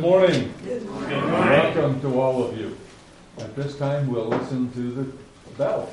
morning. Good morning. Welcome to all of you. At this time, we'll listen to the bells.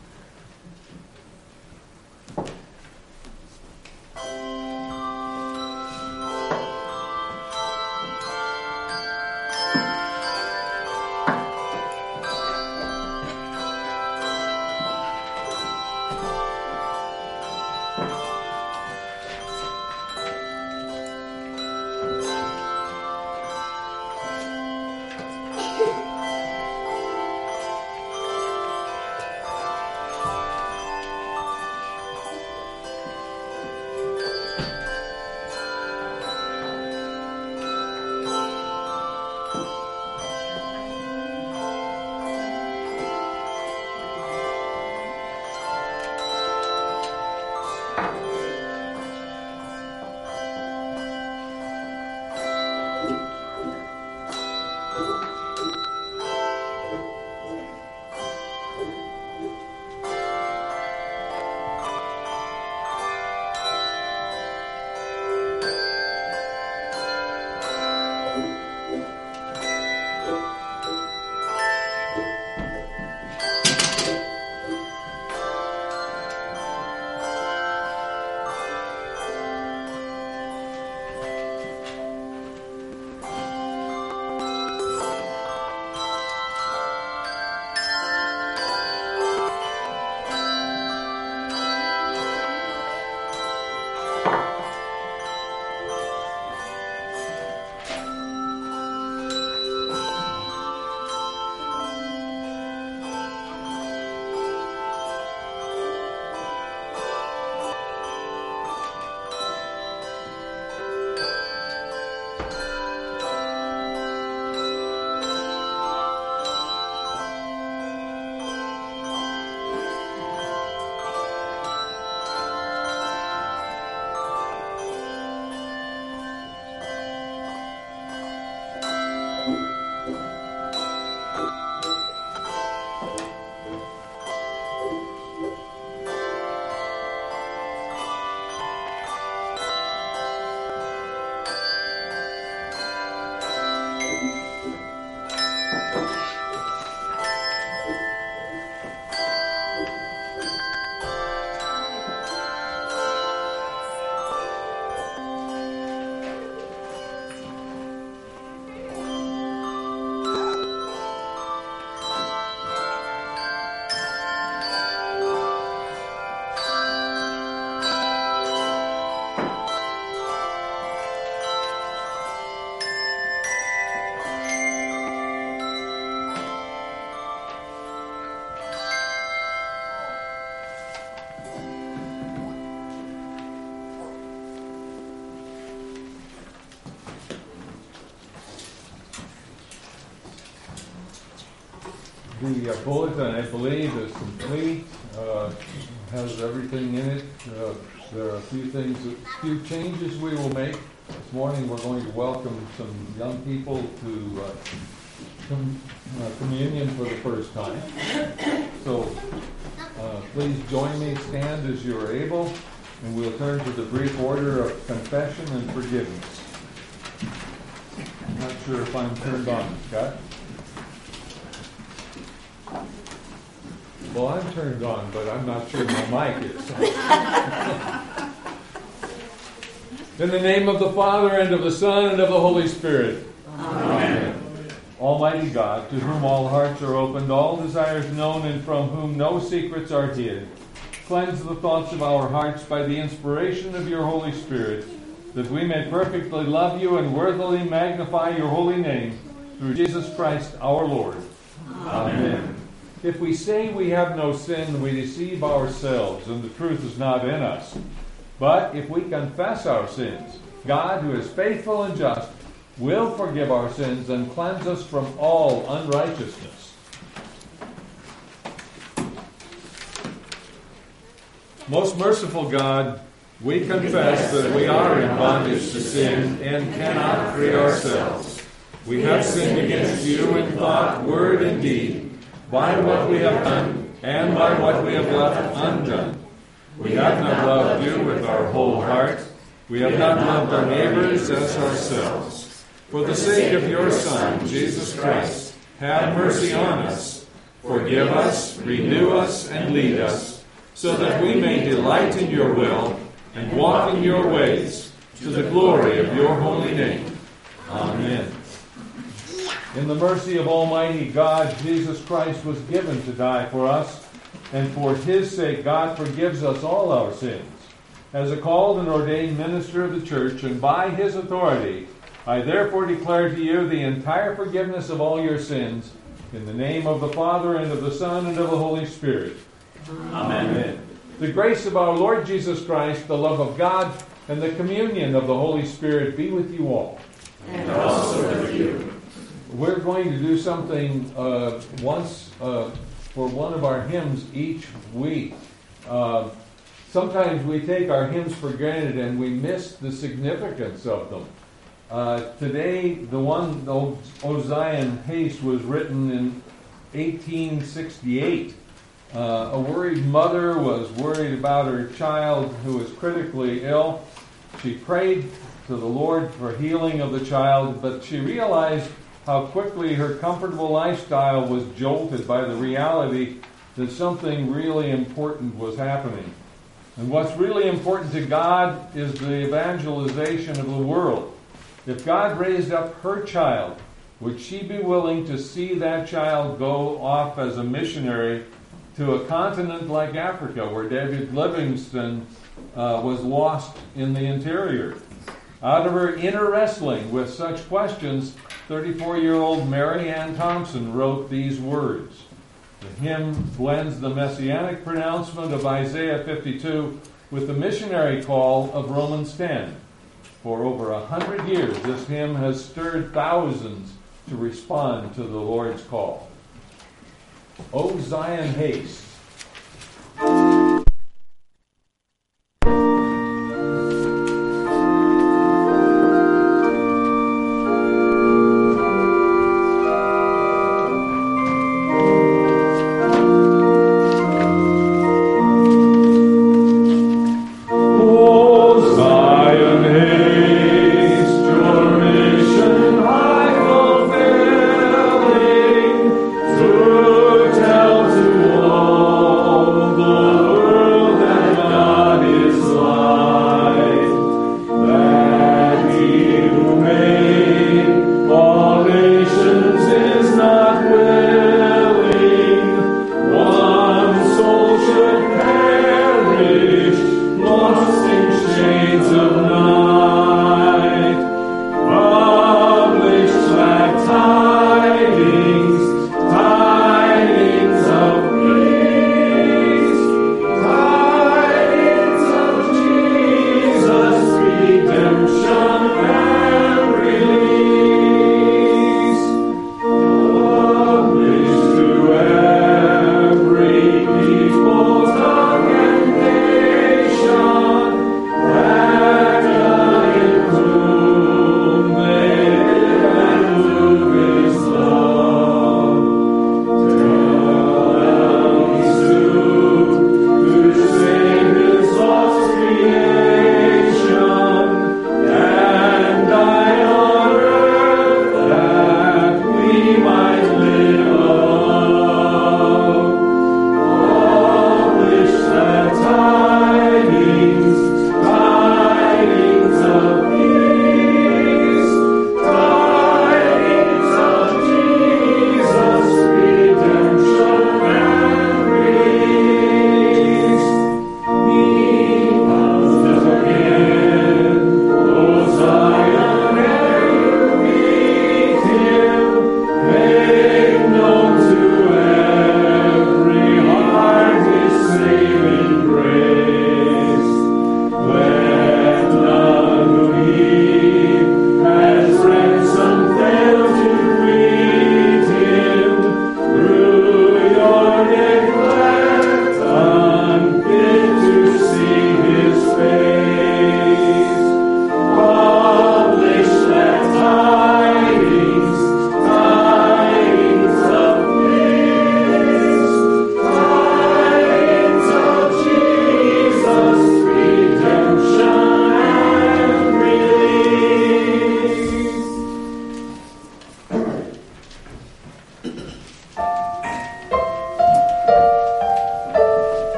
The bulletin, I believe, is complete. Has everything in it. There are a few changes we will make. This morning we're going to welcome some young people to communion for the first time. So please join me, stand as you are able, and we'll turn to the brief order of confession and forgiveness. I'm not sure if I'm turned on, Scott. Well, I'm turned on, but I'm not sure my mic is. In the name of the Father, and of the Son, and of the Holy Spirit. Amen. Almighty God, to whom all hearts are opened, all desires known, and from whom no secrets are hid, cleanse the thoughts of our hearts by the inspiration of your Holy Spirit, that we may perfectly love you and worthily magnify your holy name, through Jesus Christ our Lord. Amen. If we say we have no sin, we deceive ourselves, and the truth is not in us. But if we confess our sins, God, who is faithful and just, will forgive our sins and cleanse us from all unrighteousness. Most merciful God, we confess that we are in bondage to sin and cannot free ourselves. We have sinned against you in thought, word, and deed, by what we have done and by what we have left undone. We have not loved you with our whole heart. We have not loved our neighbors as ourselves. For the sake of your Son, Jesus Christ, have mercy on us. Forgive us, renew us, and lead us, so that we may delight in your will and walk in your ways, to the glory of your holy name. Amen. In the mercy of Almighty God, Jesus Christ was given to die for us, and for his sake God forgives us all our sins. As a called and ordained minister of the church, and by his authority, I therefore declare to you the entire forgiveness of all your sins, in the name of the Father, and of the Son, and of the Holy Spirit. Amen. The grace of our Lord Jesus Christ, the love of God, and the communion of the Holy Spirit be with you all. And also with you. We're going to do something once for one of our hymns each week. Sometimes we take our hymns for granted and we miss the significance of them. Today, the one, O Zion, Haste, was written in 1868. A worried mother was worried about her child who was critically ill. She prayed to the Lord for healing of the child, but she realized how quickly her comfortable lifestyle was jolted by the reality that something really important was happening. And what's really important to God is the evangelization of the world. If God raised up her child, would she be willing to see that child go off as a missionary to a continent like Africa, where David Livingstone was lost in the interior? Out of her inner wrestling with such questions, 34-year-old Mary Ann Thompson wrote these words. The hymn blends the messianic pronouncement of Isaiah 52 with the missionary call of Romans 10. For over 100 years, this hymn has stirred thousands to respond to the Lord's call. O Zion, haste. To tell to all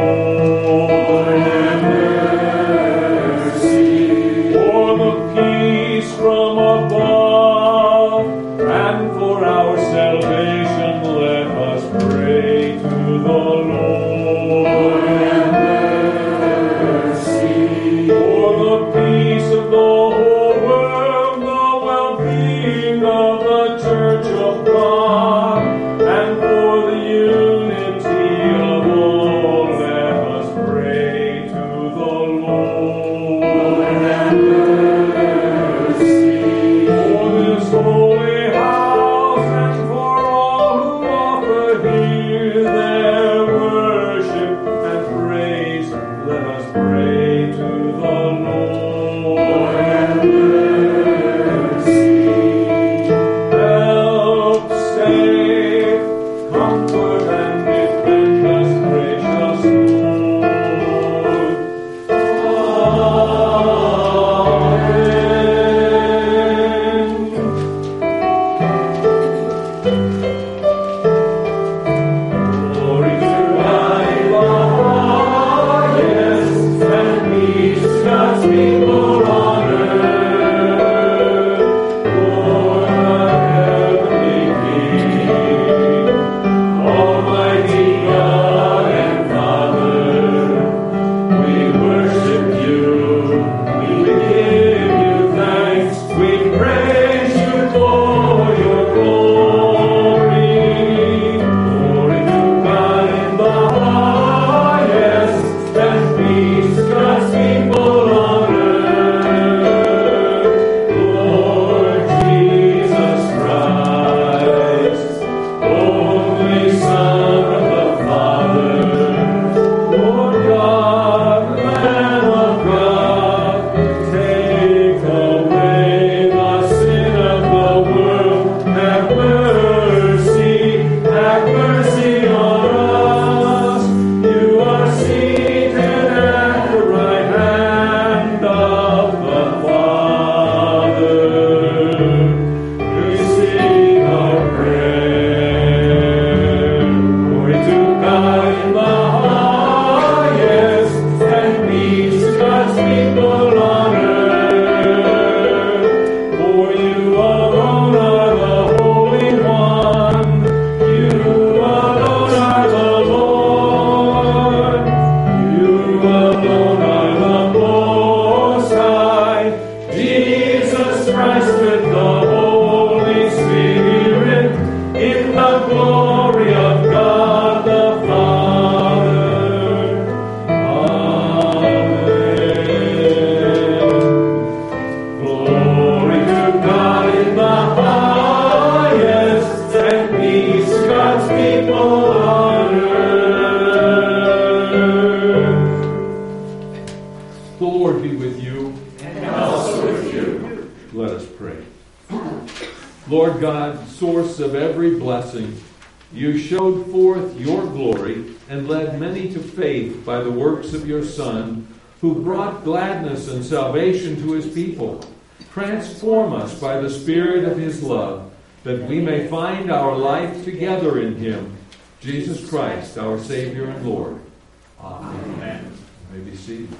Lord, have mercy. For the peace from above, and for our salvation, let us pray to the Lord, have mercy. For the peace of the whole world, the well-being of the Church of God, and for the unity of all, let us pray to the Lord, have mercy. For this holy house, and for all who offer here their worship and praise, let us pray to the Lord, have mercy. Help, save, comfort, and defend us, gracious Lord. Amen. Glory to God in the highest, and peace to God's people on earth. Lord, our heavenly King, Almighty God and Father, we worship you, we give you thanks, we praise you for your glory. Glory to God in the highest, and peace to God's people on earth. Lord Jesus Christ, only Son of the Father, Lord God, Lamb of God, take away the sin of the world. Have mercy on us. You are seated at the right hand of the Father. Receive our prayer. Glory to God in the highest, and peace to God's people on earth. For you alone are the Holy One. You alone are the Lord. You alone are the Most High. Jesus Christ with the Holy Spirit, in the glory of God the Father. Amen. Glory to God in the highest, and peace to God's people on earth. The Lord be with you. And also with you. Let us pray. Lord God, source of every blessing, you showed forth your glory and led many to faith by the works of your Son, who brought gladness and salvation to his people. Transform us by the Spirit of his love, that we may find our life together in him, Jesus Christ, our Savior and Lord. Amen. You may be seated.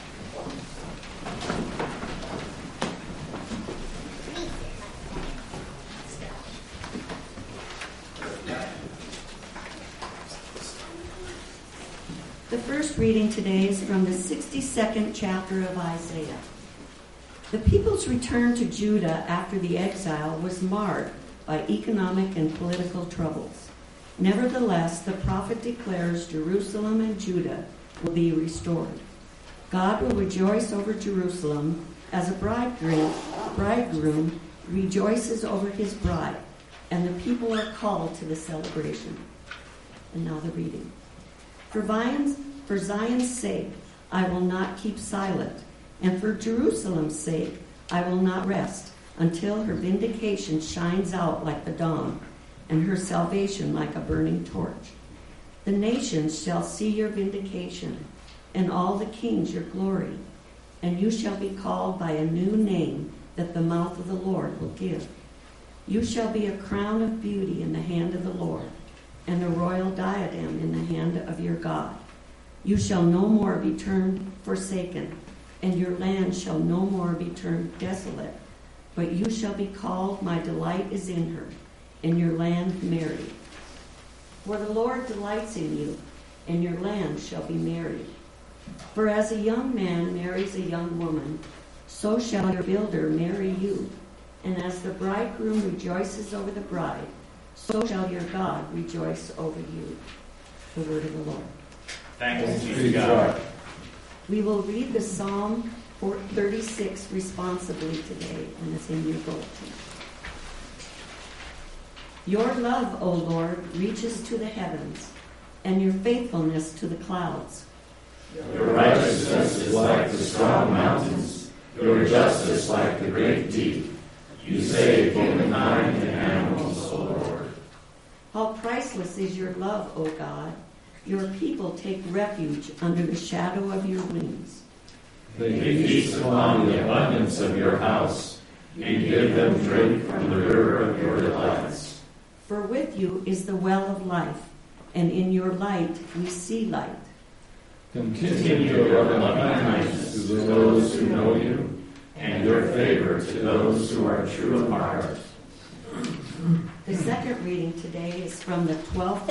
The first reading today is from the 62nd chapter of Isaiah. The people's return to Judah after the exile was marred by economic and political troubles. Nevertheless, the prophet declares Jerusalem and Judah will be restored. God will rejoice over Jerusalem as a bridegroom rejoices over his bride, and the people are called to the celebration. And now the reading. For Zion's sake, I will not keep silent, and for Jerusalem's sake, I will not rest until her vindication shines out like the dawn, and her salvation like a burning torch. The nations shall see your vindication, and all the kings your glory, and you shall be called by a new name that the mouth of the Lord will give. You shall be a crown of beauty in the hand of the Lord, and a royal diadem in the hand of your God. You shall no more be termed forsaken, and your land shall no more be termed desolate, but you shall be called, my delight is in her, and your land married. For the Lord delights in you, and your land shall be married. For as a young man marries a young woman, so shall your builder marry you. And as the bridegroom rejoices over the bride, so shall your God rejoice over you. The word of the Lord. Thanks be to God. We will read the Psalm 36 responsibly today, and it's in your bulletin. Your love, O Lord, reaches to the heavens, and your faithfulness to the clouds. Your righteousness is like the strong mountains, your justice like the great deep. You save humankind and animals, O Lord. How priceless is your love, O God. Your people take refuge under the shadow of your wings. They feast upon the abundance of your house. You give them drink from the river of your delights. For with you is the well of life, and in your light we see light. Continue your loving kindness to those who know you, and your favor to those who are true of heart. The second reading today is from the 12th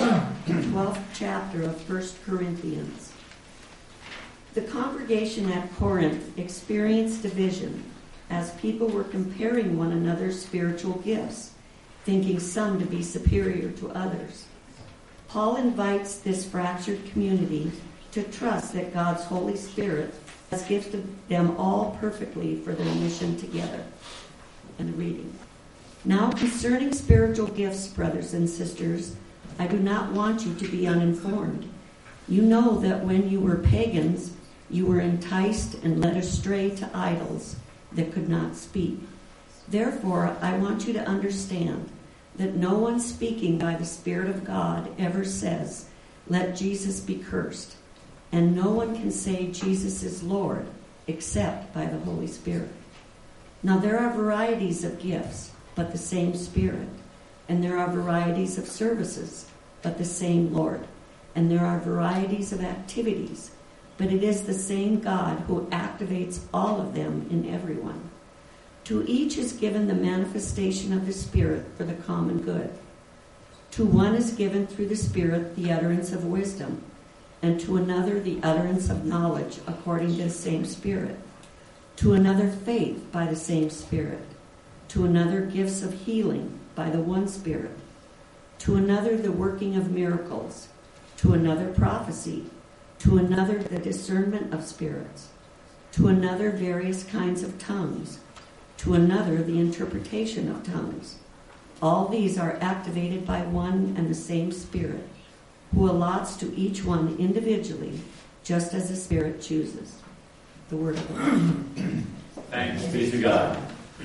chapter of 1 Corinthians. The congregation at Corinth experienced division as people were comparing one another's spiritual gifts, thinking some to be superior to others. Paul invites this fractured community to trust that God's Holy Spirit has gifted them all perfectly for their mission together. And reading. Now concerning spiritual gifts, brothers and sisters, I do not want you to be uninformed. You know that when you were pagans, you were enticed and led astray to idols that could not speak. Therefore, I want you to understand that no one speaking by the Spirit of God ever says, "Let Jesus be cursed." And no one can say Jesus is Lord except by the Holy Spirit. Now there are varieties of gifts, but the same Spirit. And there are varieties of services, but the same Lord. And there are varieties of activities, but it is the same God who activates all of them in everyone. To each is given the manifestation of the Spirit for the common good. To one is given through the Spirit the utterance of wisdom, and to another the utterance of knowledge according to the same Spirit. To another faith by the same Spirit. To another gifts of healing by the one Spirit. To another the working of miracles. To another prophecy. To another the discernment of spirits. To another various kinds of tongues. To another the interpretation of tongues. All these are activated by one and the same Spirit, who allots to each one individually, just as the Spirit chooses. The word of the Lord. Thanks be to God.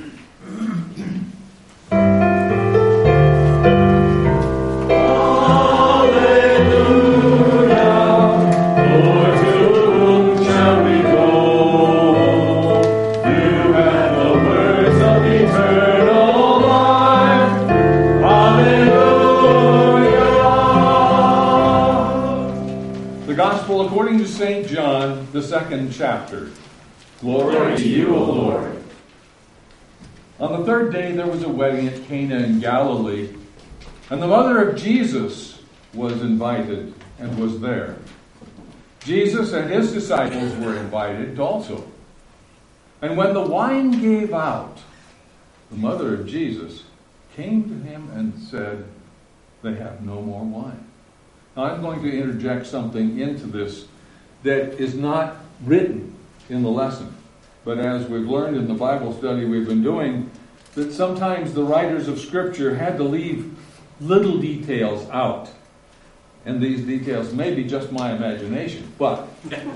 According to St. John, the 2nd chapter. Glory to you, O Lord. On the third day there was a wedding at Cana in Galilee, and the mother of Jesus was invited and was there. Jesus and his disciples were invited also. And when the wine gave out, the mother of Jesus came to him and said, "They have no more wine." Now I'm going to interject something into this that is not written in the lesson. But as we've learned in the Bible study we've been doing, that sometimes the writers of Scripture had to leave little details out. And these details may be just my imagination, but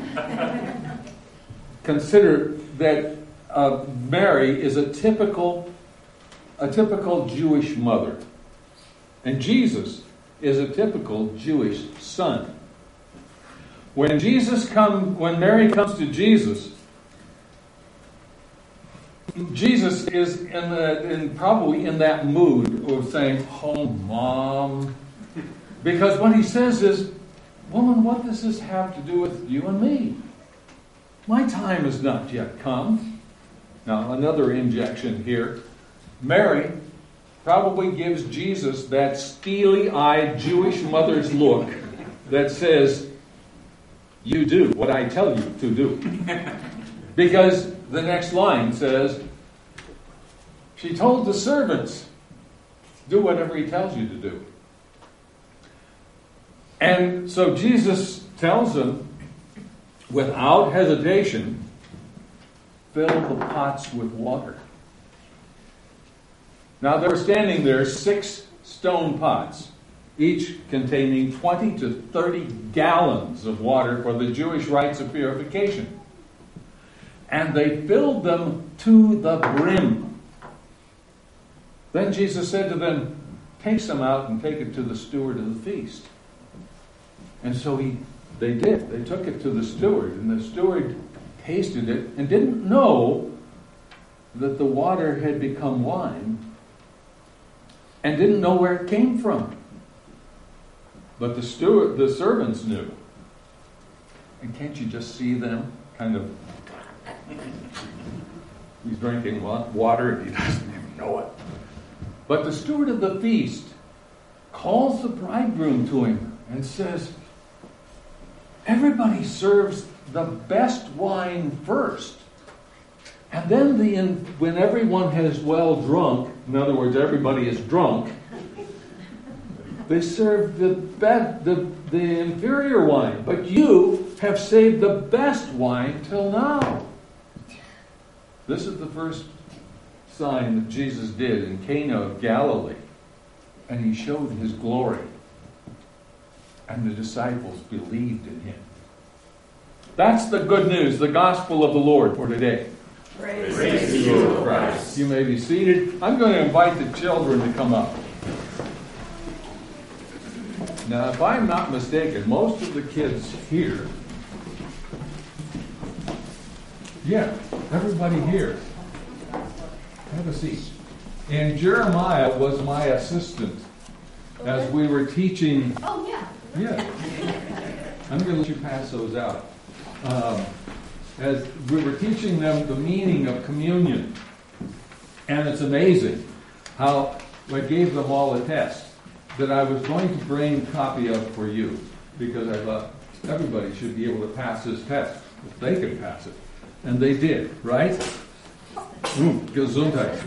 consider that Mary is a typical Jewish mother. And Jesus is a typical Jewish son. When Mary comes to Jesus, Jesus is probably in that mood of saying, "Oh, Mom," because what he says is, Woman, what does this have to do with you and me? My time has not yet come. Now, another injection here. Mary probably gives Jesus that steely-eyed Jewish mother's look that says, you do what I tell you to do. Because the next line says, she told the servants, do whatever he tells you to do. And so Jesus tells them, without hesitation, fill the pots with water. Now they were standing there, 6 stone pots, each containing 20 to 30 gallons of water for the Jewish rites of purification. And they filled them to the brim. Then Jesus said to them, take some out and take it to the steward of the feast. And so they did. They took it to the steward, and the steward tasted it and didn't know that the water had become wine and didn't know where it came from. But the servants knew. And can't you just see them kind of, he's drinking water and he doesn't even know it. But the steward of the feast calls the bridegroom to him and says, everybody serves the best wine first. And then when everyone has well drunk, in other words, everybody is drunk, they serve the inferior wine. But you have saved the best wine till now. This is the first sign that Jesus did in Cana of Galilee. And he showed his glory. And the disciples believed in him. That's the good news, the gospel of the Lord for today. Praise to you, O Christ. You may be seated. I'm going to invite the children to come up. Now, if I'm not mistaken, most of the kids here, yeah, everybody here, have a seat. And Jeremiah was my assistant as we were teaching. Oh, yeah. Yeah. I'm going to let you pass those out. As we were teaching them the meaning of communion. And it's amazing how I gave them all a test that I was going to bring a copy of for you, because I thought everybody should be able to pass this test if they could pass it. And they did, right? Gesundheit.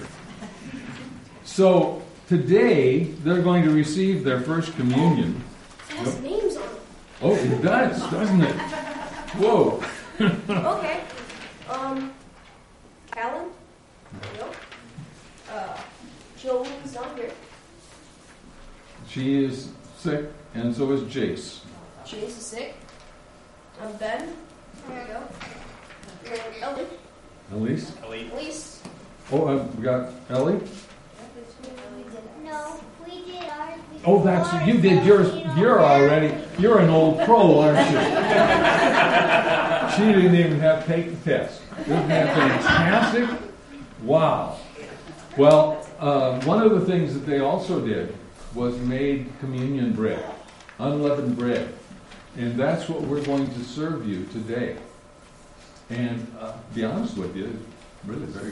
So today they're going to receive their first communion. It has names on it. Oh, it does, doesn't it? Whoa. Okay. Callan? No. Jolene's not here. She is sick, and so is Jace. Chase is sick. I'm Ben. There you go. And Ellie. Elise? Elise. Oh, we got Ellie? No, we did ours. Oh, that's you did yours. You're already. You're an old pro, aren't you? She didn't even have to take the test. Isn't that fantastic? Wow. Well, one of the things that they also did was made communion bread, unleavened bread, and that's what we're going to serve you today. And to be honest with you, it's really very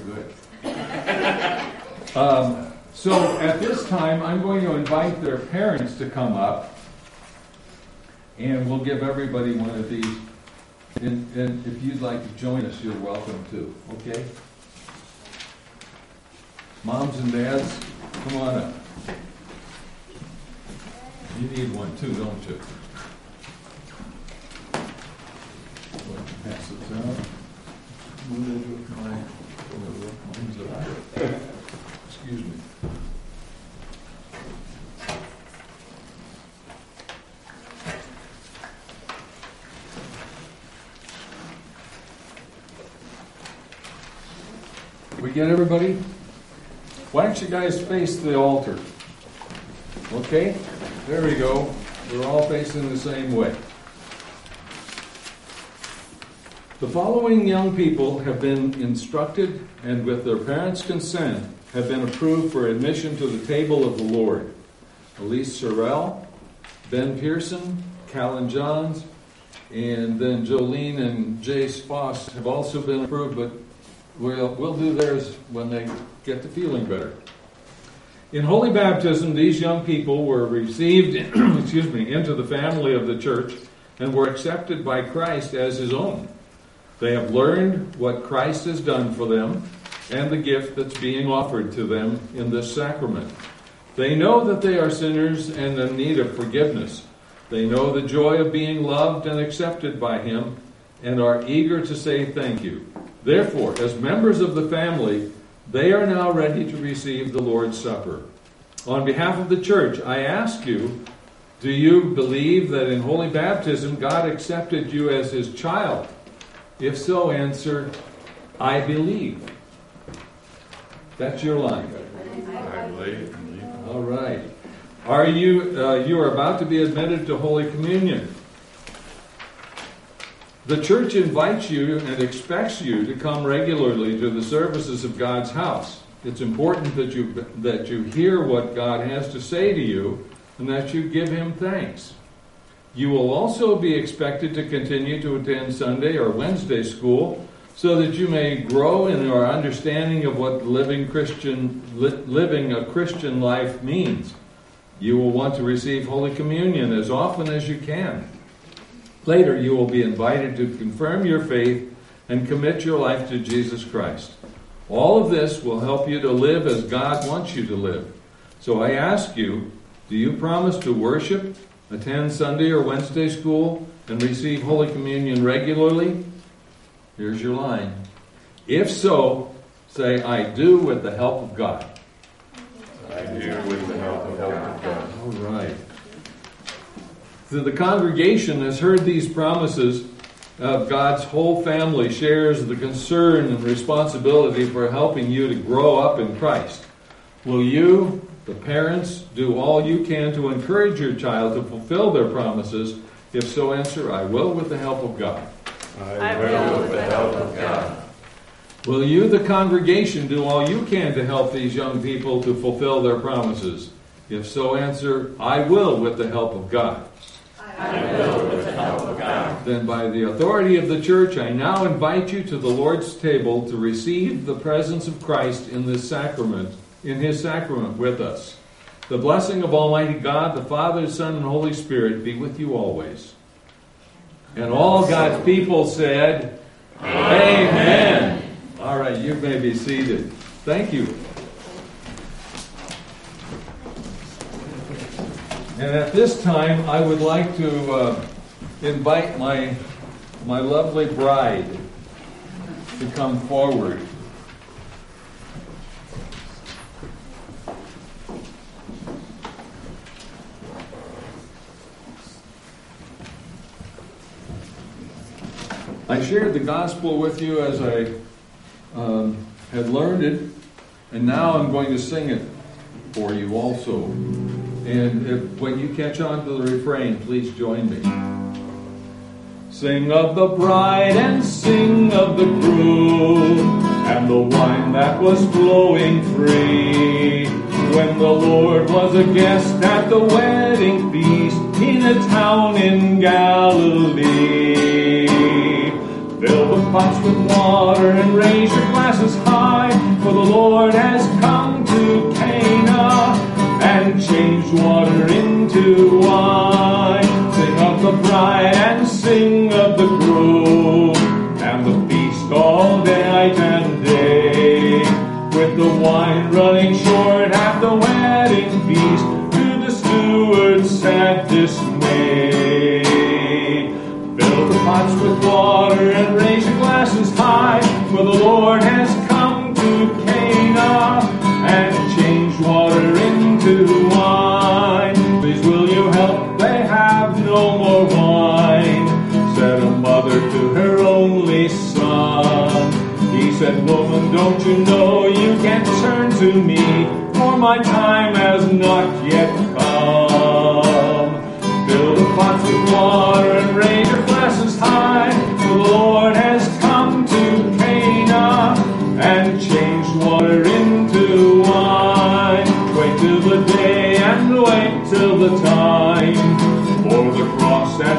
good. So at this time, I'm going to invite their parents to come up, and we'll give everybody one of these. And if you'd like to join us, you're welcome to. Okay? Moms and dads, come on up. You need one too, don't you? Pass this out. Excuse me. We get everybody? Why don't you guys face the altar? Okay? There we go. We're all facing the same way. The following young people have been instructed and with their parents' consent have been approved for admission to the table of the Lord. Elise Sorrell, Ben Pearson, Callan Johns, and then Jolene and Jace Foss have also been approved, but we'll do theirs when they get to feeling better. In holy baptism, these young people were received into the family of the church and were accepted by Christ as his own. They have learned what Christ has done for them and the gift that's being offered to them in this sacrament. They know that they are sinners and in need of forgiveness. They know the joy of being loved and accepted by him and are eager to say thank you. Therefore, as members of the family, they are now ready to receive the Lord's Supper. On behalf of the church, I ask you, do you believe that in holy baptism God accepted you as his child? If so, answer, I believe. That's your line. I believe. All right. Are you are about to be admitted to Holy Communion. The church invites you and expects you to come regularly to the services of God's house. It's important that you hear what God has to say to you and that you give him thanks. You will also be expected to continue to attend Sunday or Wednesday school so that you may grow in your understanding of what living a Christian life means. You will want to receive Holy Communion as often as you can. Later, you will be invited to confirm your faith and commit your life to Jesus Christ. All of this will help you to live as God wants you to live. So I ask you, do you promise to worship, attend Sunday or Wednesday school, and receive Holy Communion regularly? Here's your line. If so, say, I do with the help of God. I do with the help of God. All right. So the congregation has heard these promises of God's whole family, shares the concern and responsibility for helping you to grow up in Christ. Will you, the parents, do all you can to encourage your child to fulfill their promises? If so, answer, I will with the help of God. I will with the help of God. Will you, the congregation, do all you can to help these young people to fulfill their promises? If so, answer, I will with the help of God. I will with the help of God. Then by the authority of the church, I now invite you to the Lord's table to receive the presence of Christ in this sacrament, in his sacrament with us. The blessing of Almighty God, the Father, Son, and Holy Spirit be with you always. And all God's people said, Amen. All right, you may be seated. Thank you. And at this time, I would like to invite my lovely bride to come forward. I shared the gospel with you as I had learned it, and now I'm going to sing it for you also. And when you catch on to the refrain, please join me. Sing of the bride and sing of the groom, and the wine that was flowing free. When the Lord was a guest at the wedding feast in a town in Galilee. Fill the pots with water and raise your glasses high, for the Lord has come to Cana and changed water into wine. Sing of the bride and sing of the groom, and the feast all night and day. With the wine running short at the wedding feast, to the steward's sad dismay. Fill the pots with water and raise your glasses high, for the Lord has come to Cana and changed water into wine. Please will you help? They have no more wine, said a mother to her only son. He said, woman, don't you know you can turn to me, for my time has not yet come. Fill the pots with water and raise your glasses high, for the Lord has come to Cana and changed water into wine. Wait till the day and wait till the time, for the cross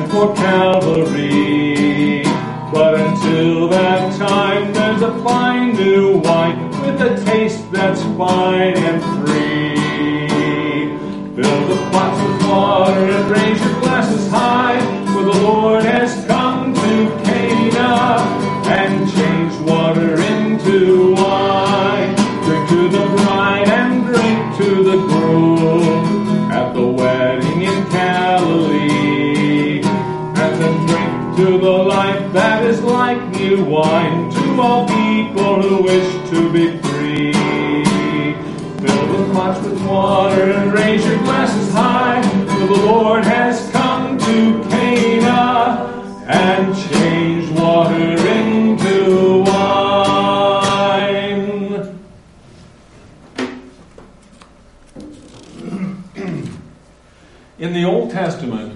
a fine new wine with a taste that's fine and free. Fill the pots with water and raise your glasses high, for the Lord has come to Cana and changed water into wine. Drink to the bride and drink to the groom at the wedding in Galilee. And then drink to the life that is like new wine, to all people who wish to be free. Fill the pots with water and raise your glasses high, for the Lord has come to Cana and changed water into wine. In the Old Testament,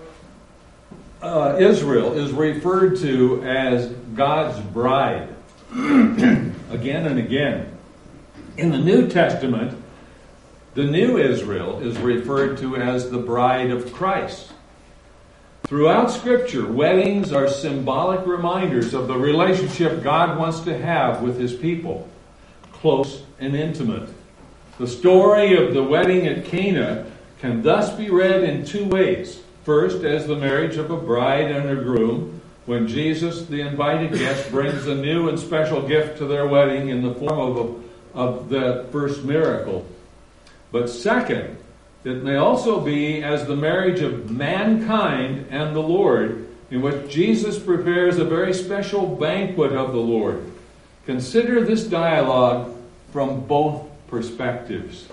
Israel is referred to as God's bride again and again. In the New Testament, the new Israel is referred to as the bride of Christ. Throughout Scripture, weddings are symbolic reminders of the relationship God wants to have with His people, close and intimate. The story of the wedding at Cana can thus be read in two ways. First, as the marriage of a bride and a groom, when Jesus, the invited guest, brings a new and special gift to their wedding in the form of the first miracle. But second, it may also be as the marriage of mankind and the Lord, in which Jesus prepares a very special banquet of the Lord. Consider this dialogue from both perspectives.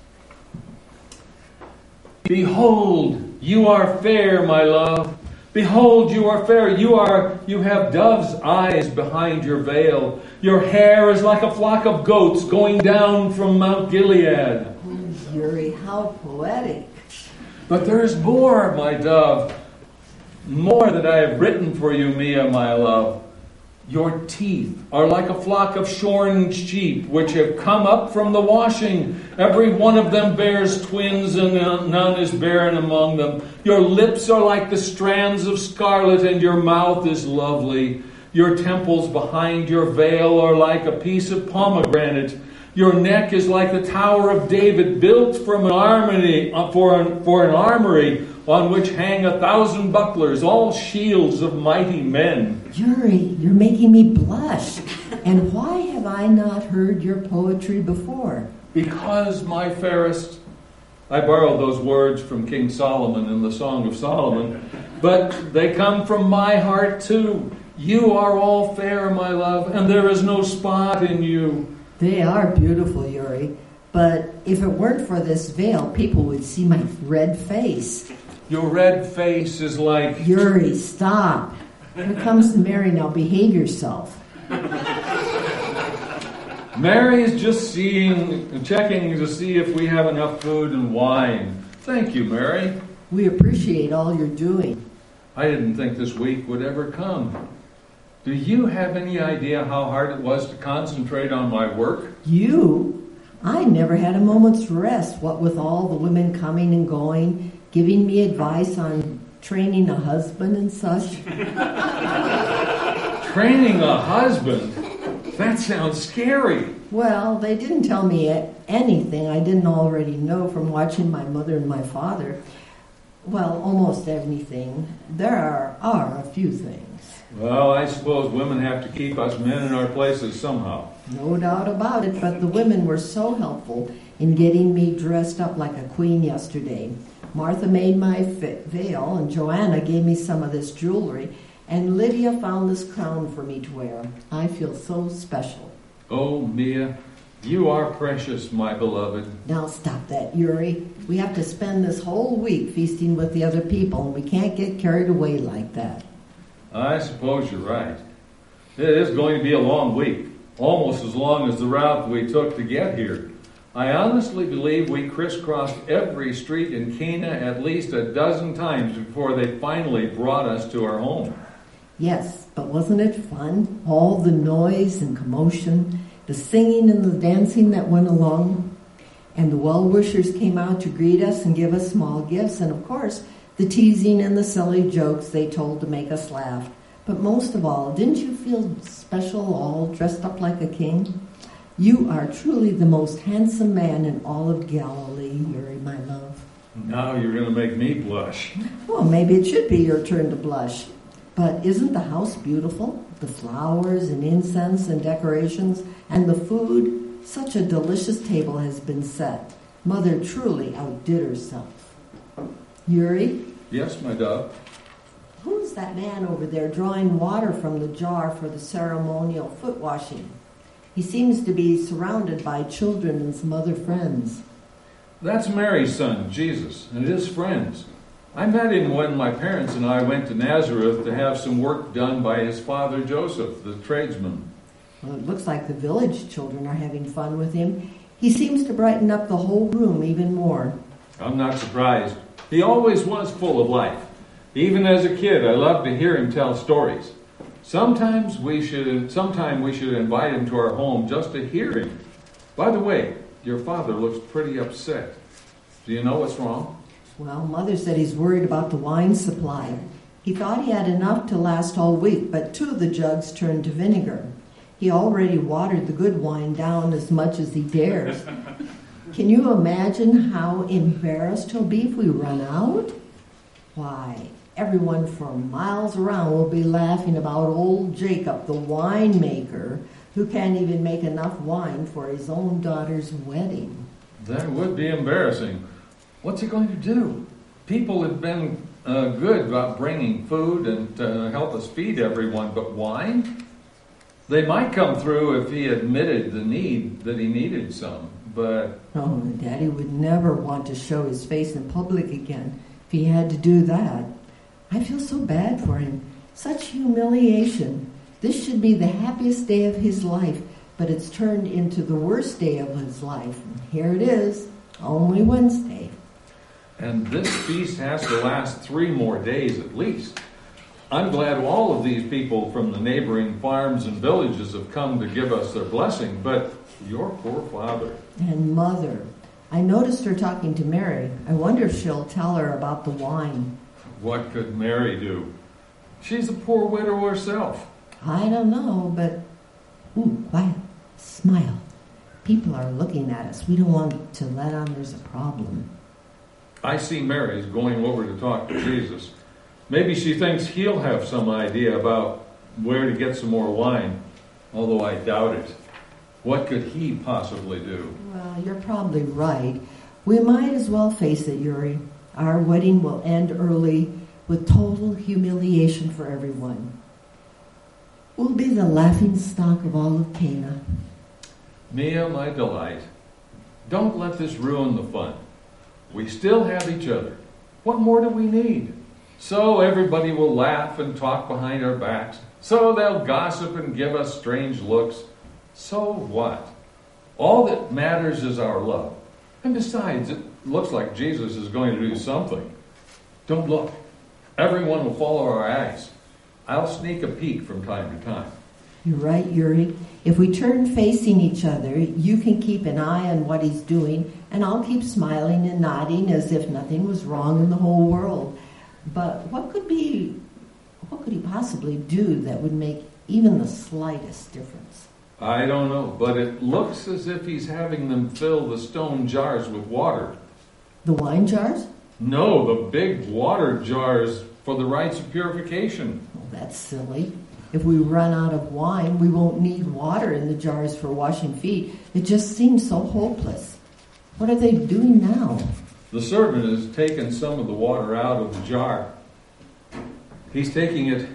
Behold, you are fair, my love. Behold, you are fair. You have dove's eyes behind your veil. Your hair is like a flock of goats going down from Mount Gilead. Yuri, how poetic. But there is more, my dove. More that I have written for you, Mia, my love. Your teeth are like a flock of shorn sheep, which have come up from the washing. Every one of them bears twins, and none is barren among them. Your lips are like the strands of scarlet, and your mouth is lovely. Your temples behind your veil are like a piece of pomegranate. Your neck is like the Tower of David, built from an armory, for an armory on which hang 1,000 bucklers, all shields of mighty men. Yuri, you're making me blush. And why have I not heard your poetry before? Because, my fairest, I borrowed those words from King Solomon in the Song of Solomon, but they come from my heart too. You are all fair, my love, and there is no spot in you. They are beautiful, Yuri. But if it weren't for this veil, people would see my red face. Your red face is like... Yuri, stop. Here comes Mary. Now behave yourself. Mary is just checking to see if we have enough food and wine. Thank you, Mary. We appreciate all you're doing. I didn't think this week would ever come. Do you have any idea how hard it was to concentrate on my work? You? I never had a moment's rest, what with all the women coming and going, giving me advice on training a husband and such. Training a husband? That sounds scary. Well, they didn't tell me anything I didn't already know from watching my mother and my father. Well, almost anything. There are a few things. Well, I suppose women have to keep us men in our places somehow. No doubt about it, but the women were so helpful in getting me dressed up like a queen yesterday. Martha made my veil, and Joanna gave me some of this jewelry, and Lydia found this crown for me to wear. I feel so special. Oh, Mia, you are precious, my beloved. Now stop that, Yuri. We have to spend this whole week feasting with the other people, and we can't get carried away like that. I suppose you're right. It is going to be a long week, almost as long as the route we took to get here. I honestly believe we crisscrossed every street in Cana at least a dozen times before they finally brought us to our home. Yes, but wasn't it fun? All the noise and commotion, the singing and the dancing that went along, and the well-wishers came out to greet us and give us small gifts, and of course, the teasing and the silly jokes they told to make us laugh. But most of all, didn't you feel special all dressed up like a king? You are truly the most handsome man in all of Galilee, Yuri, my love. Now you're going to make me blush. Well, maybe it should be your turn to blush. But isn't the house beautiful? The flowers and incense and decorations and the food. Such a delicious table has been set. Mother truly outdid herself. Yuri? Yes, my dove. Who's that man over there drawing water from the jar for the ceremonial foot washing? He seems to be surrounded by children and some other friends. That's Mary's son, Jesus, and his friends. I met him when my parents and I went to Nazareth to have some work done by his father Joseph, the tradesman. Well, it looks like the village children are having fun with him. He seems to brighten up the whole room even more. I'm not surprised. He always was full of life. Even as a kid, I loved to hear him tell stories. Sometime we should invite him to our home just to hear him. By the way, your father looks pretty upset. Do you know what's wrong? Well, Mother said he's worried about the wine supply. He thought he had enough to last all week, but 2 of the jugs turned to vinegar. He already watered the good wine down as much as he dares. Can you imagine how embarrassed he'll be if we run out? Why, everyone for miles around will be laughing about old Jacob, the winemaker, who can't even make enough wine for his own daughter's wedding. That would be embarrassing. What's he going to do? People have been good about bringing food and help us feed everyone, but wine? They might come through if he admitted the need that he needed some, but... Oh, Daddy would never want to show his face in public again if he had to do that. I feel so bad for him. Such humiliation. This should be the happiest day of his life, but it's turned into the worst day of his life. And here it is, only Wednesday. And this feast has to last 3 more days at least. I'm glad all of these people from the neighboring farms and villages have come to give us their blessing, but your poor father. And Mother. I noticed her talking to Mary. I wonder if she'll tell her about the wine. What could Mary do? She's a poor widow herself. I don't know, but... Ooh, quiet. Smile. People are looking at us. We don't want to let on there's a problem. I see Mary's going over to talk to Jesus. Maybe she thinks he'll have some idea about where to get some more wine, although I doubt it. What could he possibly do? Well, you're probably right. We might as well face it, Yuri. Our wedding will end early with total humiliation for everyone. We'll be the laughing stock of all of Cana. Mia, my delight, don't let this ruin the fun. We still have each other. What more do we need? So everybody will laugh and talk behind our backs. So they'll gossip and give us strange looks. So what? All that matters is our love. And besides, it looks like Jesus is going to do something. Don't look. Everyone will follow our eyes. I'll sneak a peek from time to time. You're right, Yuri. If we turn facing each other, you can keep an eye on what he's doing, and I'll keep smiling and nodding as if nothing was wrong in the whole world. But what could he possibly do that would make even the slightest difference? I don't know, but it looks as if he's having them fill the stone jars with water. The wine jars? No, the big water jars for the rites of purification. Well, that's silly. If we run out of wine, we won't need water in the jars for washing feet. It just seems so hopeless. What are they doing now? The servant has taken some of the water out of the jar. He's taking it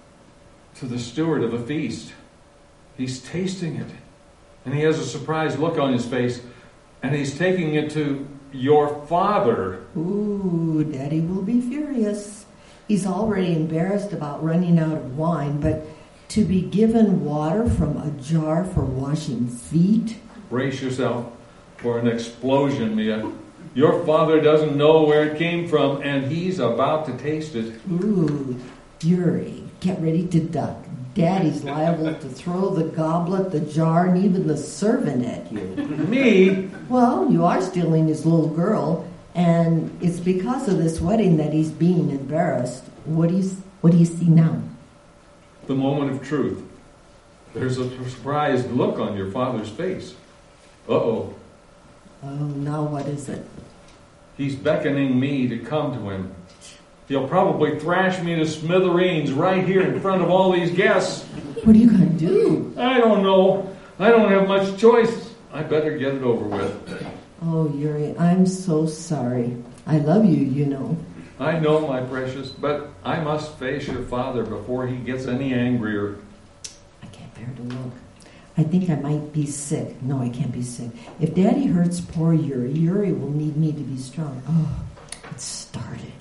to the steward of a feast. He's tasting it. And he has a surprised look on his face. And he's taking it to your father. Ooh, Daddy will be furious. He's already embarrassed about running out of wine, but to be given water from a jar for washing feet? Brace yourself for an explosion, Mia. Your father doesn't know where it came from, and he's about to taste it. Ooh, Yuri, get ready to duck. Daddy's liable to throw the goblet, the jar, and even the servant at you. Me? Well, you are stealing his little girl, and it's because of this wedding that he's being embarrassed. What do you see now? the moment of truth. There's a surprised look on your father's face. Uh-oh. Oh, now what is it? He's beckoning me to come to him. He'll probably thrash me to smithereens right here in front of all these guests. What are you going to do? I don't know. I don't have much choice. I better get it over with. Oh, Yuri, I'm so sorry. I love you, you know. I know, my precious, but I must face your father before he gets any angrier. I can't bear to look. I think I might be sick. No, I can't be sick. If Daddy hurts poor Yuri, Yuri will need me to be strong. Oh, it started.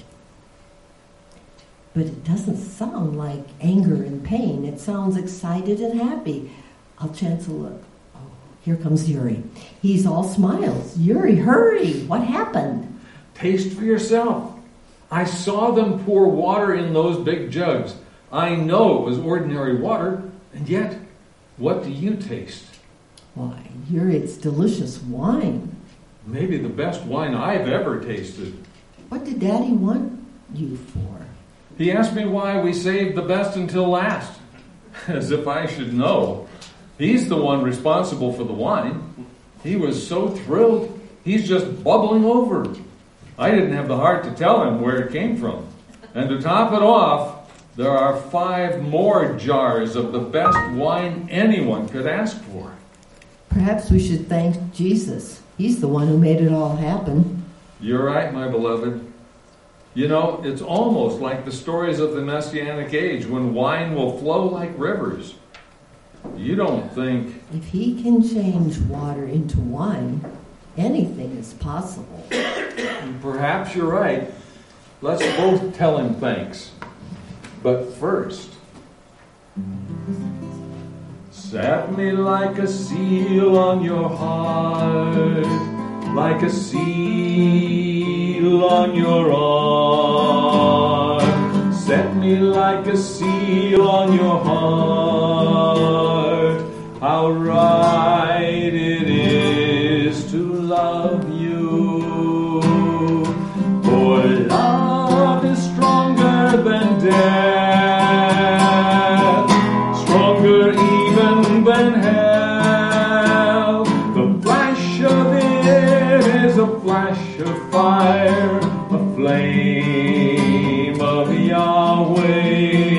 But it doesn't sound like anger and pain. It sounds excited and happy. I'll chance a look. Oh, here comes Yuri. He's all smiles. Yuri, hurry! What happened? Taste for yourself. I saw them pour water in those big jugs. I know it was ordinary water, and yet, what do you taste? Why, Yuri, it's delicious wine. Maybe the best wine I've ever tasted. What did Daddy want you for? He asked me why we saved the best until last. As if I should know. He's the one responsible for the wine. He was so thrilled, he's just bubbling over. I didn't have the heart to tell him where it came from. And to top it off, there are 5 more jars of the best wine anyone could ask for. Perhaps we should thank Jesus. He's the one who made it all happen. You're right, my beloved. You know, it's almost like the stories of the Messianic age when wine will flow like rivers. You don't think... If he can change water into wine, anything is possible. Perhaps you're right. Let's both tell him thanks. But first, set me like a seal on your heart, like a seal on your arm. Set me like a seal on your heart. How right it is to love you. For love is stronger than death, stronger even than hell. The flash of it is a flash of fire, a flame of Yahweh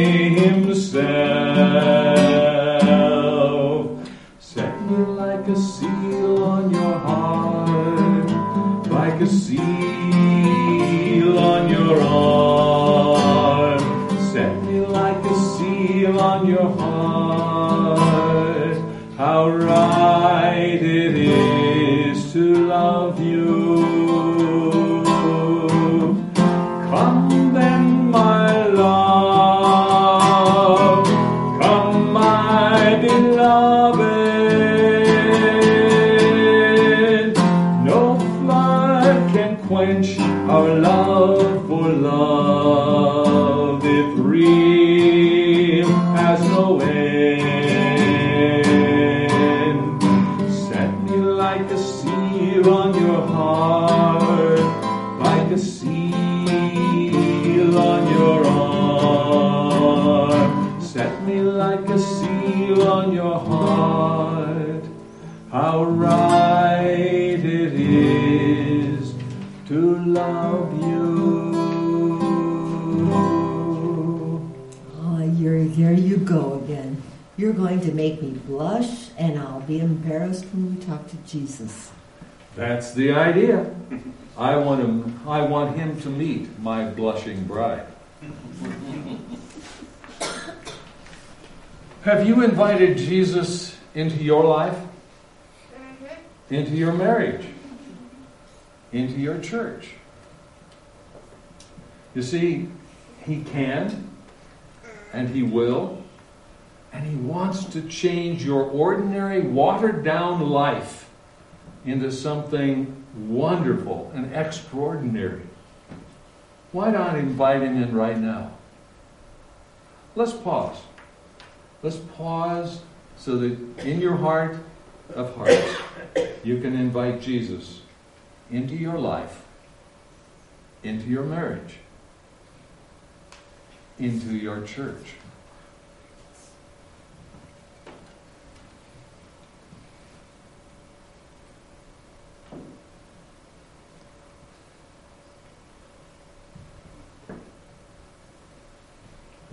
Himself. Set me like a seal on your heart, like a seal on your arm. Set me like a seal on your heart. How right it is to love you. Come then, my love. Come, my beloved. No flood can quench our love for love. It real has no end. Set me like a seal on your heart, like a seal on your arm. Set me like a seal on your heart. How right it is to love you. Oh, Yuri, there you go again. You're going to make me blush, and I'll be embarrassed when we talk to Jesus. That's the idea. I want him to meet my blushing bride. Have you invited Jesus into your life? Into your marriage? Into your church? You see, He can, and He will, and He wants to change your ordinary, watered-down life into something wonderful and extraordinary. Why not invite Him in right now? Let's pause. Let's pause so that in your heart of hearts, you can invite Jesus into your life, into your marriage, into your church.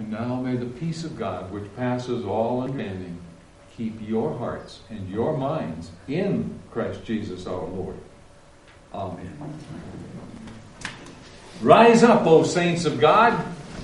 And now may the peace of God, which passes all understanding, keep your hearts and your minds in Christ Jesus our Lord. Amen. Rise up, O saints of God.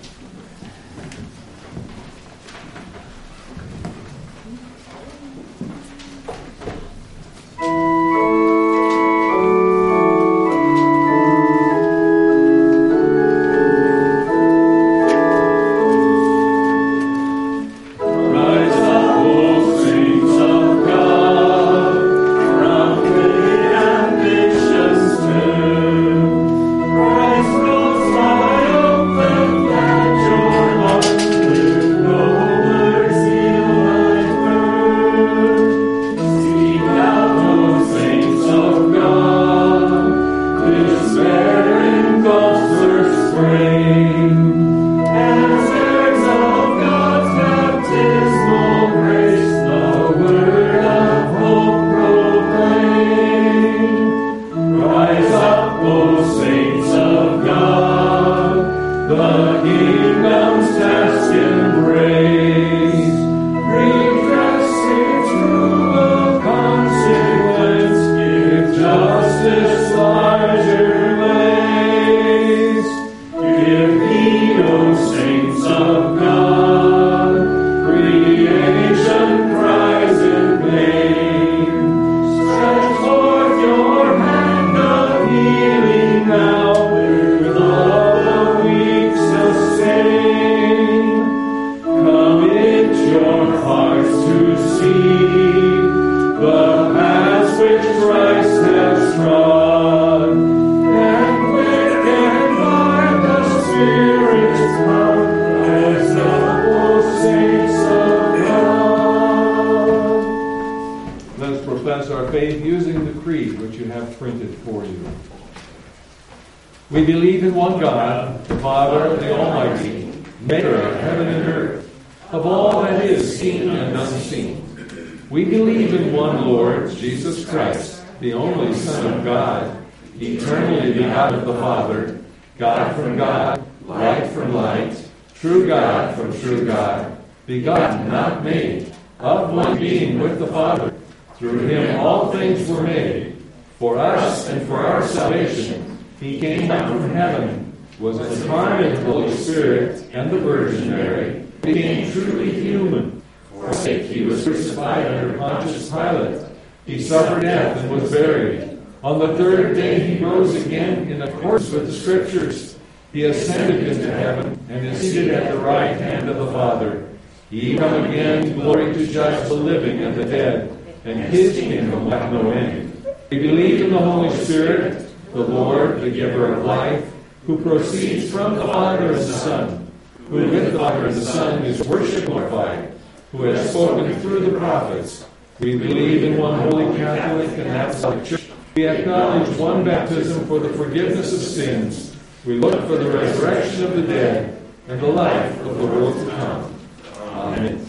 We believe in one God, the Father, the Almighty, maker of heaven and earth, of all that is seen and unseen. We believe in one Lord, Jesus Christ, the only Son of God, eternally begotten of the Father, God from God, light from light, true God from true God, begotten, not made, of one being with the Father. Through him all things were made. For us and for our salvation, he came down from heaven, was incarnate of the Holy Spirit and the Virgin Mary, became truly human. For our sake he was crucified under Pontius Pilate. He suffered death and was buried. On the third day he rose again in accordance with the Scriptures. He ascended into heaven and is seated at the right hand of the Father. He come again in glory to judge the living and the dead, and his kingdom will have no end. We believe in the Holy Spirit, the Lord, the giver of life, who proceeds from the Father and the Son, who with the Father and the Son is worshipped and glorified, who has spoken through the prophets. We believe in one holy Catholic and Apostolic Church. We acknowledge one baptism for the forgiveness of sins. We look for the resurrection of the dead and the life of the world to come. Amen.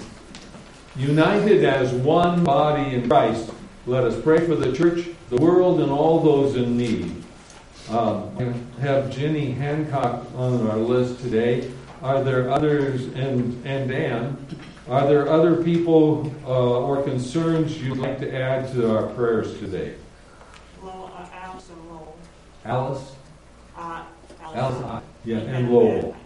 United as one body in Christ, let us pray for the church, the world, and all those in need. We have Jenny Hancock on our list today. Are there others, and Ann, are there other people or concerns you'd like to add to our prayers today? Well, Alice and Lowell. Alice? Alice. Yeah, and Lowell.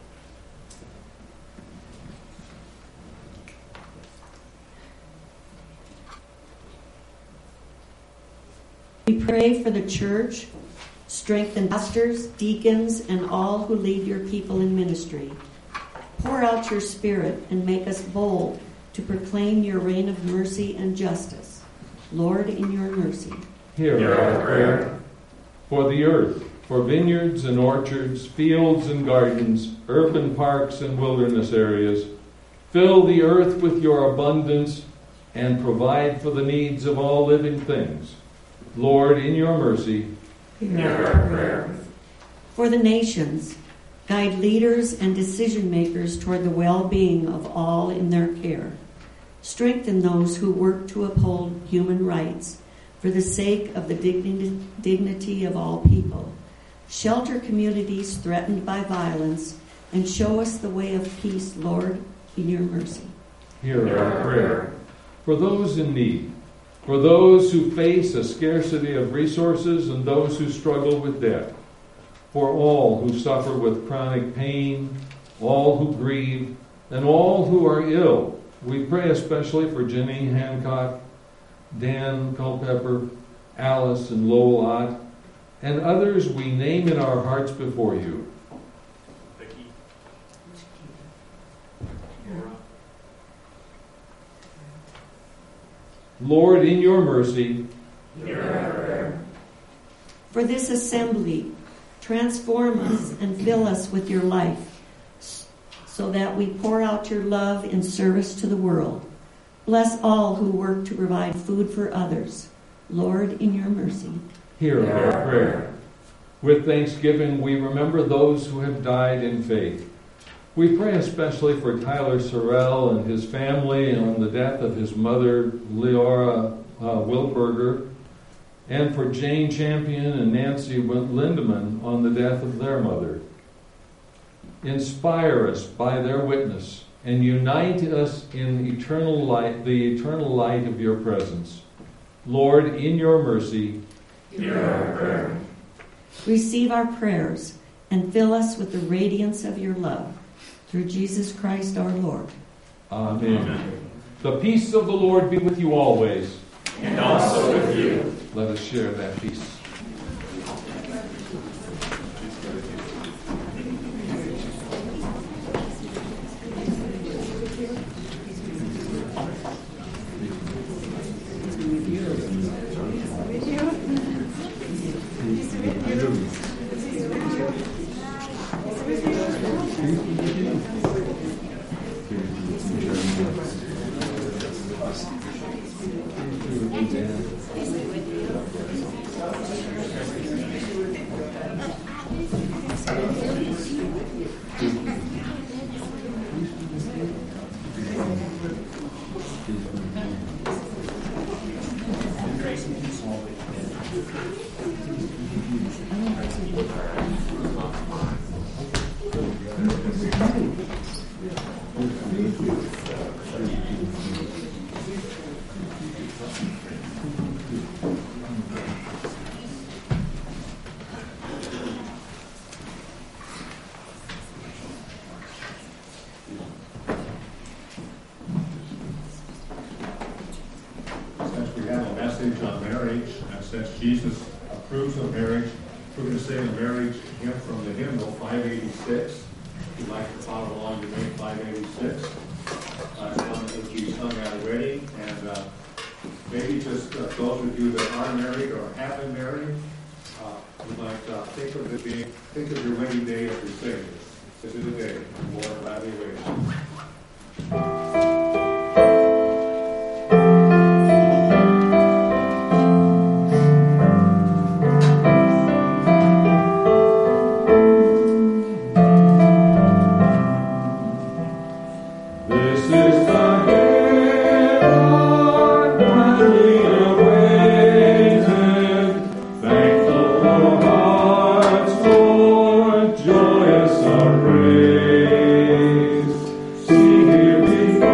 We pray for the church, strengthen pastors, deacons, and all who lead your people in ministry. Pour out your Spirit and make us bold to proclaim your reign of mercy and justice. Lord, in your mercy, Hear our prayer. For the earth, for vineyards and orchards, fields and gardens, urban parks and wilderness areas, fill the earth with your abundance and provide for the needs of all living things. Lord, in your mercy, hear our prayer. For the nations, guide leaders and decision makers toward the well-being of all in their care. Strengthen those who work to uphold human rights for the sake of the dignity of all people. Shelter communities threatened by violence and show us the way of peace, Lord, in your mercy. Hear our prayer. For those in need, for those who face a scarcity of resources and those who struggle with debt, for all who suffer with chronic pain, all who grieve, and all who are ill, we pray especially for Jenny Hancock, Dan Culpepper, Alice and Lowell Ott, and others we name in our hearts before you. Vicky. Lord, in your mercy, For this assembly, transform us and fill us with your life, so that we pour out your love in service to the world. Bless all who work to provide food for others. Lord, in your mercy. hear our prayer. With thanksgiving, we remember those who have died in faith. We pray especially for Tyler Sorrell and his family on the death of his mother, Leora Wilberger, and for Jane Champion and Nancy Lindeman on the death of their mother. Inspire us by their witness and unite us in eternal light, the eternal light of your presence. Lord, in your mercy, hear our prayer. Receive our prayers and fill us with the radiance of your love. Through Jesus Christ our Lord. Amen. The peace of the Lord be with you always. And also with you. Let us share that peace. Since we have a message on marriage, and since Jesus approves of marriage, we're going to sing a marriage hymn from the hymnal 586. If you'd like to follow along, you may 586. It's one that would be sung at a wedding, and maybe just those of you that are married or have been married, you might think of your wedding day as you sing this. This is the day the Lord gladly waits. Joyous our praise. See, here we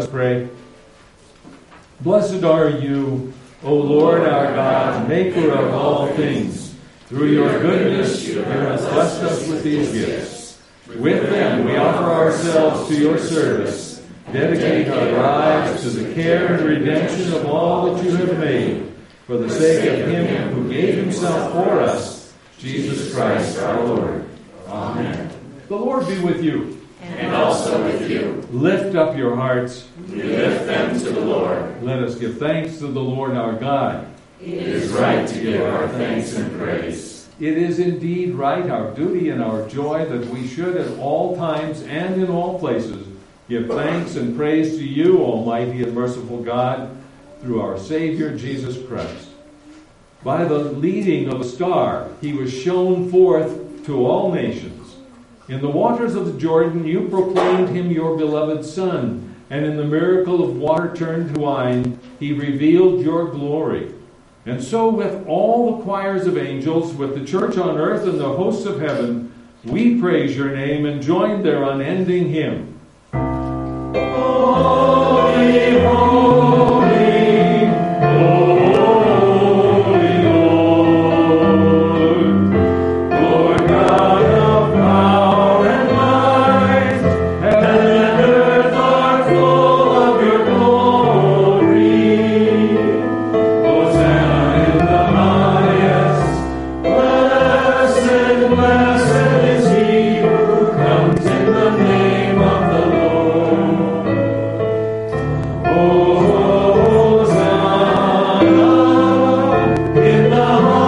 us pray. Blessed are you, O Lord our God, maker of all things. Through your goodness you have blessed us with these gifts. With them we offer ourselves to your service, dedicate our lives to the care and redemption of all that you have made, for the sake of him who gave himself for us, Jesus Christ our Lord. Amen. The Lord be with you. And also with you. Lift up your hearts. We lift them to the Lord. Let us give thanks to the Lord our God. It is right to give our thanks and praise. It is indeed right, our duty and our joy, that we should at all times and in all places give thanks and praise to you, Almighty and merciful God, through our Savior Jesus Christ. By the leading of a star, he was shown forth to all nations. In the waters of the Jordan you proclaimed him your beloved Son, and in the miracle of water turned to wine, he revealed your glory. And so with all the choirs of angels, with the church on earth and the hosts of heaven, we praise your name and join their unending hymn. Holy, holy, holy Lord, Lord God of power and might, heaven and earth are full of your glory. Hosanna in the highest, blessed, blessed is he who comes in the name of the Lord. Hosanna in the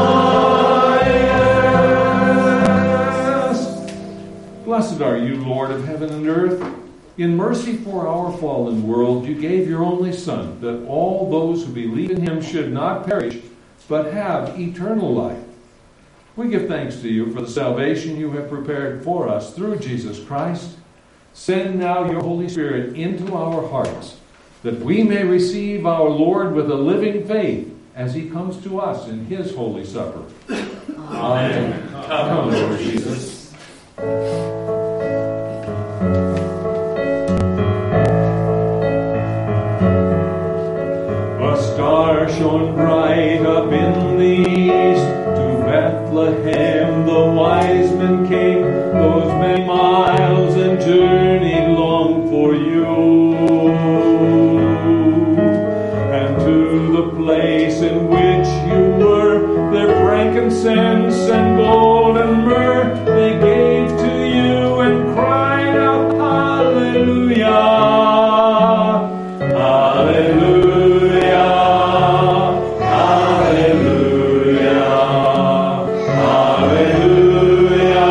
highest. Blessed are you, Lord of heaven and earth. In mercy for our fallen world, you gave your only Son, that all those who believe in him should not perish, but have eternal life. We give thanks to you for the salvation you have prepared for us through Jesus Christ. Send now your Holy Spirit into our hearts, that we may receive our Lord with a living faith as he comes to us in his holy supper. Amen. Come, Lord Jesus. A star shone bright up in the east. To Bethlehem the wise men came, those many miles and journeyed long for you. And to the place in which you were, their frankincense and gold and myrrh they gave to you and cried out, Hallelujah! Hallelujah! Hallelujah! Hallelujah!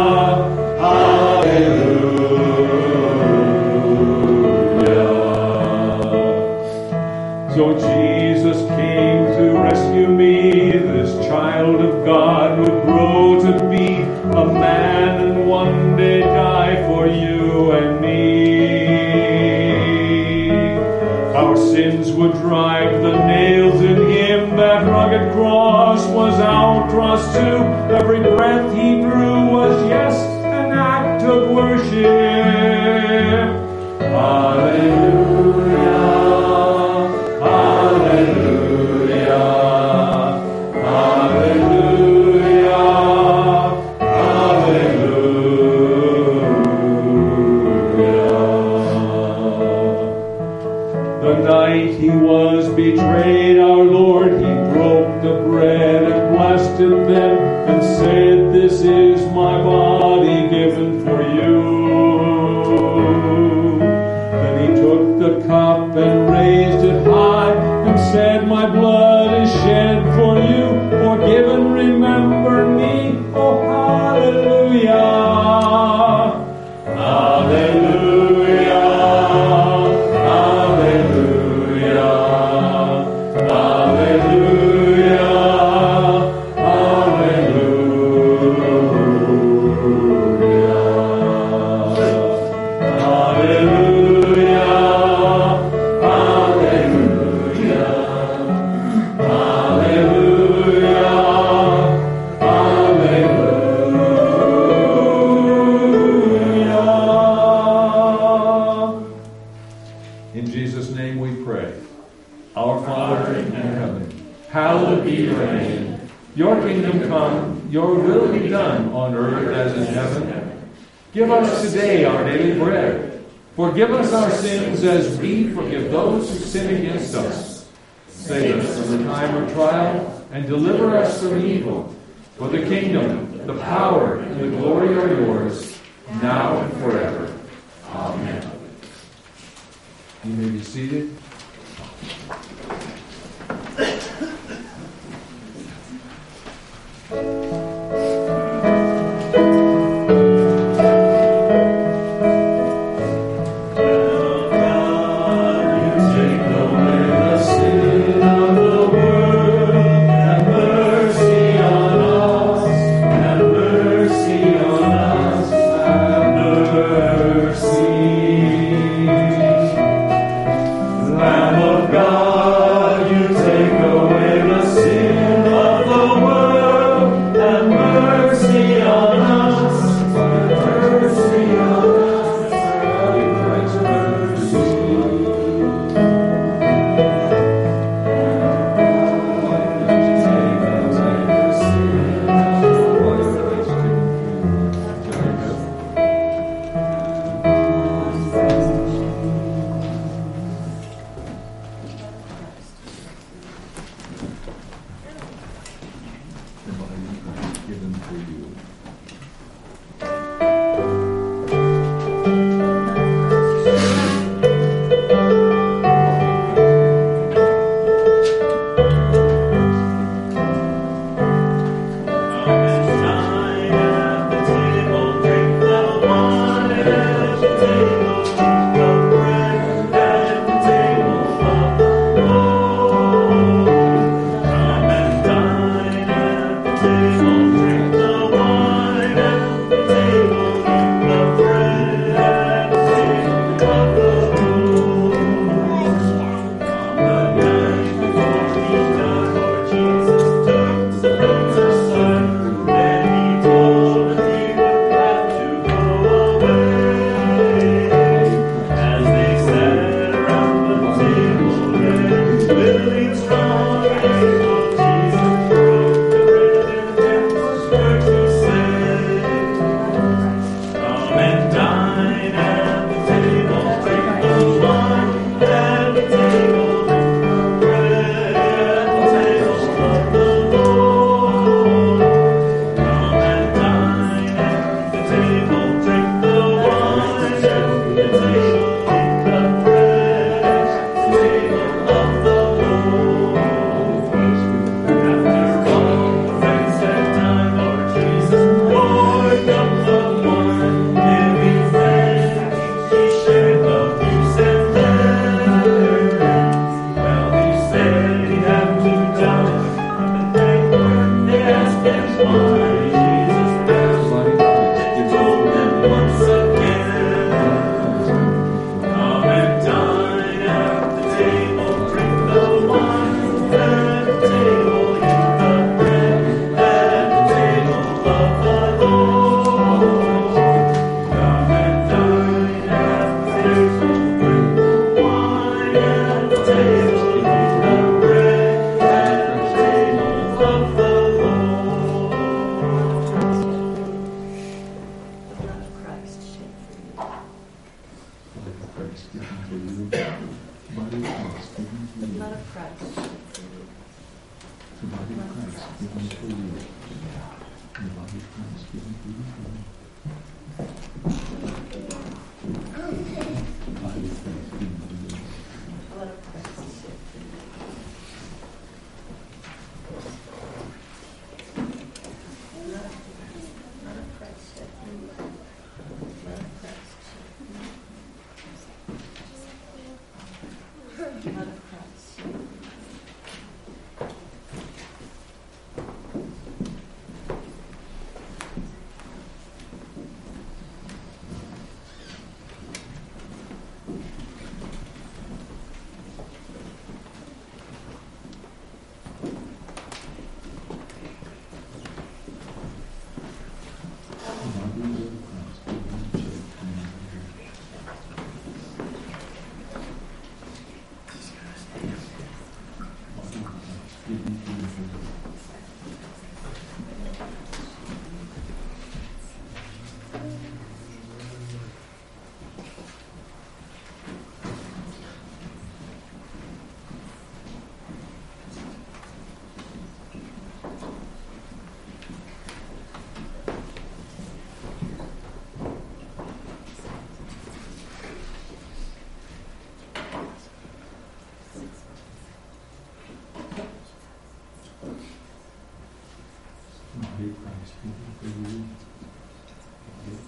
Hallelujah! So Jesus came to rescue me. This child of God would grow to be a man and one day die for you and me. Our sins would drive the nails in him. That rugged cross was our cross too. Every breath he drew was, yes, an act of worship. Hallelujah. Hallelujah. Hallelujah. Hallelujah. The night he was betrayed, our Lord, he broke the bread and blessed it then and said, This is kingdom come, your will be done on earth as in heaven. Give us today our daily bread. Forgive us our sins as we forgive those who sin against us. Save us from the time of trial and deliver us from evil. For the kingdom, the power, and the glory are yours, now and forever. Amen. You may be seated.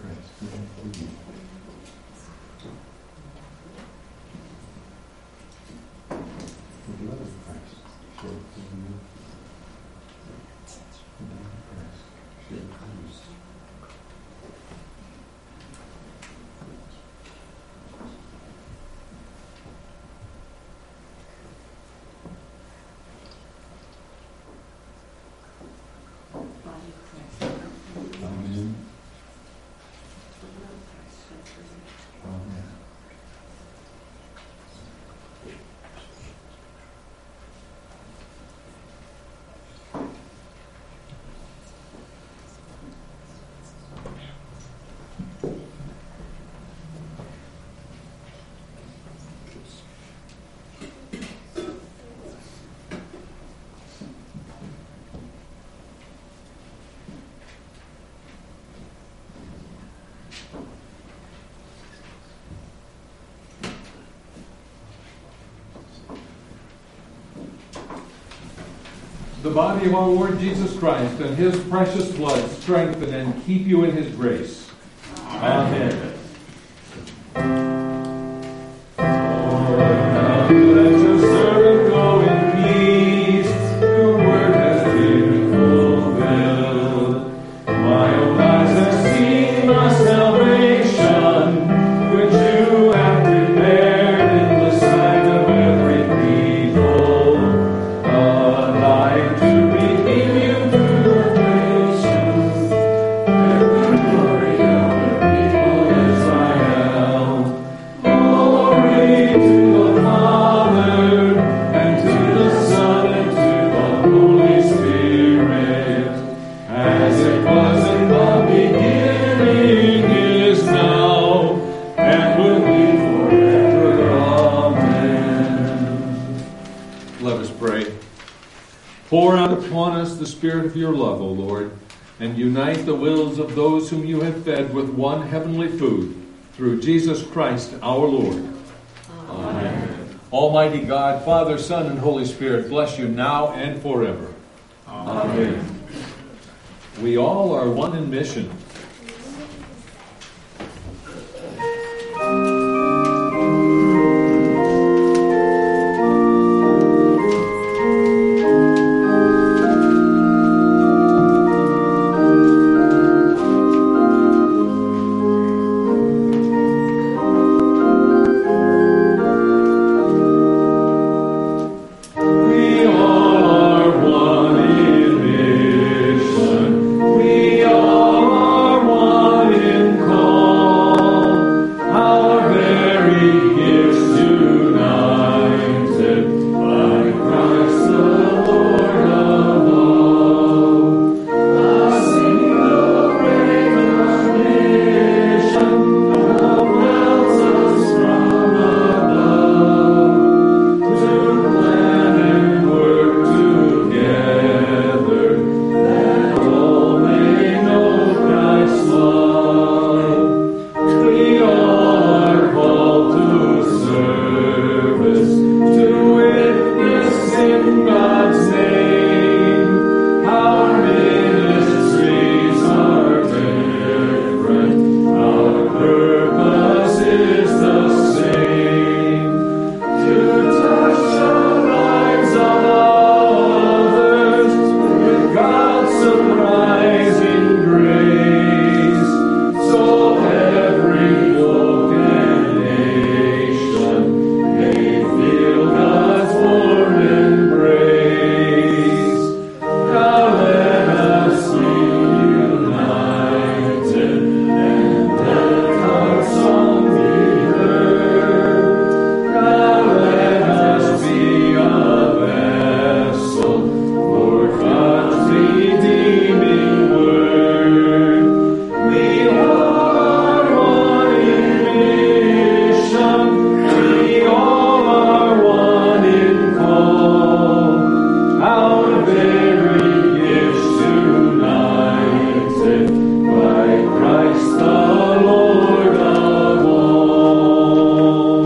The body of our Lord Jesus Christ and his precious blood strengthen and keep you in his grace. Amen. Let your servant go in peace. Your word has been fulfilled. My own eyes have seen my salvation, which you have prepared in the sight of every people. A light to redeem you to your nations, and the glory of the people Israel. Glory to the Father, and to the Son, and to the Holy Spirit, as it was in the beginning, is now, and will be forever. Amen. Let us pray. Pour out upon us the Spirit of your love, O Lord, and unite the wills of those whom you have fed with one heavenly food, through Jesus Christ our Lord. Amen. Almighty God, Father, Son, and Holy Spirit, bless you now and forever. Amen. We all are one in mission. We all are one in mission. We all are one in call. Our very gifts united by Christ the Lord of all. A single great mission compels us from above to plan and work together, that all may know Christ's love. We all are called to service, to witness in God's name. Our ministries are different, our purpose is the same. To touch the lives of others with God's surprising grace, so every folk and nation may feel God's warm embrace. Now let us be united, and let our song be heard. Now let us be a vessel for God's redeeming word. We all are one in mission. We all are one in call. Our very gifts united by Christ the Lord of all.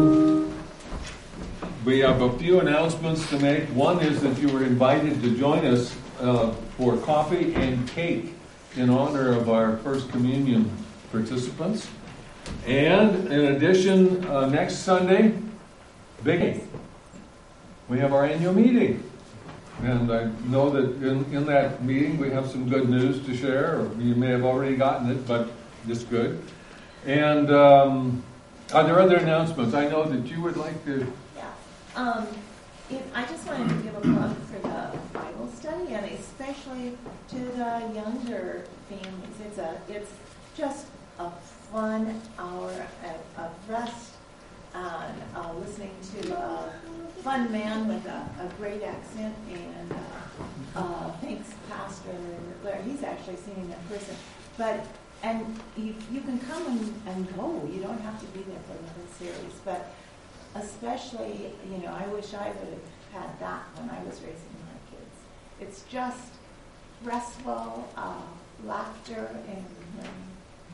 We have a few announcements to make. One is that you were invited to join us for coffee and cake in honor of our First Communion participants. And in addition, next Sunday, biggie, we have our annual meeting. And I know that in that meeting we have some good news to share, or you may have already gotten it, but just good. And are there other announcements? I know that you would like to... Yeah. I just wanted to give a plug for the Bible study, and especially to the younger families. It's just a fun hour of rest and listening to a fun man with a great accent, and thanks Pastor Blair. He's actually singing in person. And you can come and go. You don't have to be there for the whole series. But especially, I wish I would have had that when I was raising my kids. It's just restful, laughter, and learning.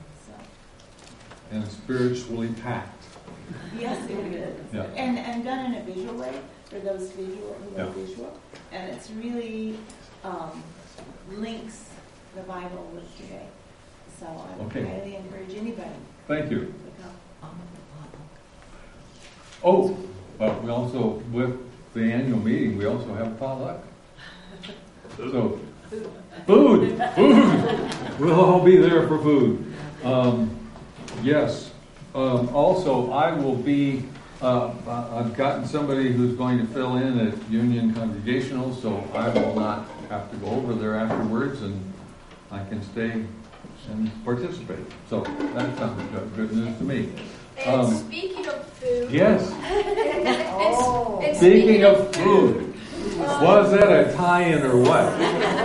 And spiritually packed. Yes, it is. Yeah. And done in a visual way for those visual. And it's really links the Bible with today. So I would highly encourage anybody. Thank you. To come. Oh, but we also, with the annual meeting, we also have potluck. So, food. We'll all be there for food. Yes. Also, I will be, I've gotten somebody who's going to fill in at Union Congregational, so I will not have to go over there afterwards, and I can stay and participate. So that sounds good news to me. And speaking of food. Yes. and Speaking of food. Was that a tie-in or what?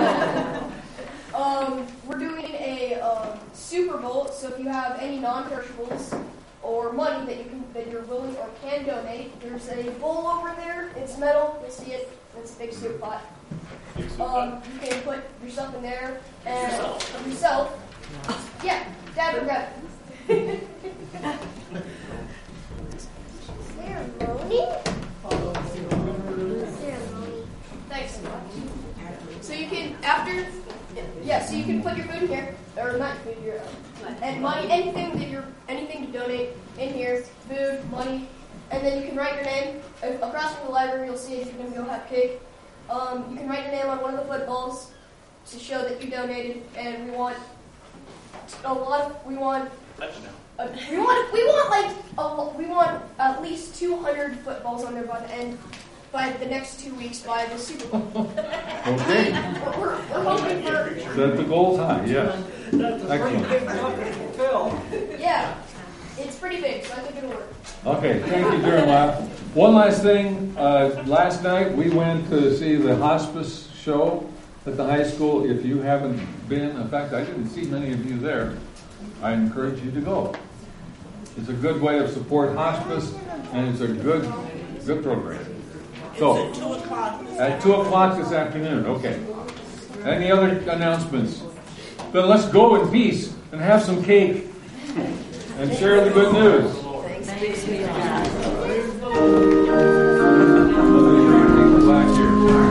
We're doing a Super Bowl, so if you have any non-perishables or money that you're willing or can donate, there's a bowl over there. It's metal. You'll see it. It's a big soup pot. You can put your stuff in there and yourself. Yeah, Dad would grab it. Ceremony? Thanks. So you can, so you can put your food in here, or not your food, your and money, anything to donate in here, food, money, and then you can write your name. Across from the library, you'll see if you're going to go have cake. You can write your name on one of the footballs to show that you donated, and we want at least 200 footballs on there by the next 2 weeks by the Super Bowl. Okay. We're hoping for... Set the goals high, yes. Excellent. Yeah, it's pretty big, so I think it'll work. Okay, thank you, Jeremiah. One last thing. Last night we went to see the hospice show at the high school. If you haven't been, in fact, I didn't see many of you there. I encourage you to go. It's a good way of support hospice, and it's a good program. So, at 2 o'clock this afternoon. Okay. Any other announcements? Then let's go in peace and have some cake and share the good news. Thanks be to God. Let me bring people back here.